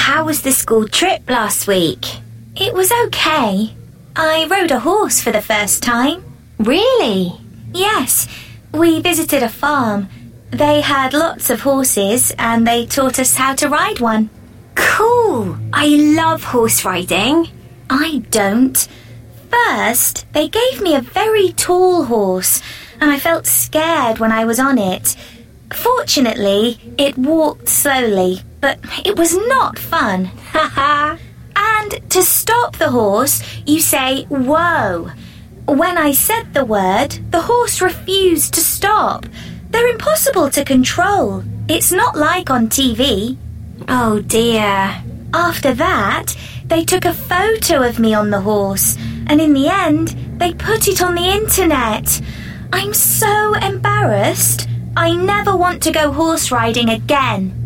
How was the school trip last week? It was okay. I rode a horse for the first time. Really? Yes, we visited a farm. They had lots of horses and they taught us how to ride one. Cool! I love horse riding. I don't. First, they gave me a very tall horse and I felt scared when I was on it. Fortunately, it walked slowly, but it was not fun. Haha! And to stop the horse, you say, whoa. When I said the word, the horse refused to stop. They're impossible to control. It's not like on TV. Oh dear. After that, they took a photo of me on the horse, and in the end, they put it on the internet. I'm so embarrassed. I never want to go horse riding again.